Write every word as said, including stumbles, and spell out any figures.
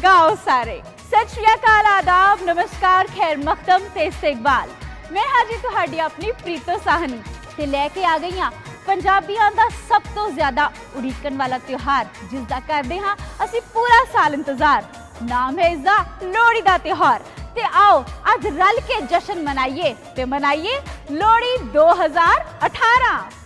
गाओ सारे सत श्री अकाल, आदाब, नमस्कार, खैर मकदम ते इस्तकबाल। मैं हां जी तुहाडी अपनी प्रीतो साहनी ते लैके आ गई हां पंजाबियां दा सब तो ज्यादा उड़ीकन वाला त्योहार जिसदा करदे हां असीं पूरा साल इंतजार। नाम है इसदा लोहड़ी दा त्योहार। ते आओ अज रल के जश्न मनाइए ते मनाइए लोहड़ी दो हज़ार अठारह।